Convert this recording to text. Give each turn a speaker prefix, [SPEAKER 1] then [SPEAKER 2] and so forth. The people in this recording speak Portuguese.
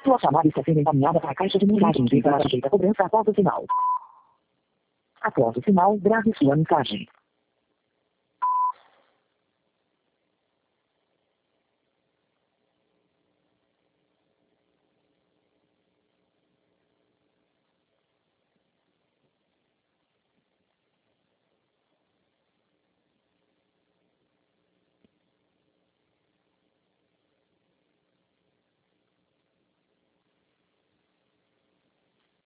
[SPEAKER 1] Sua chamada está sendo encaminhada para a caixa de mensagens e será sujeita a cobrança após o sinal. Após o sinal, grave sua mensagem.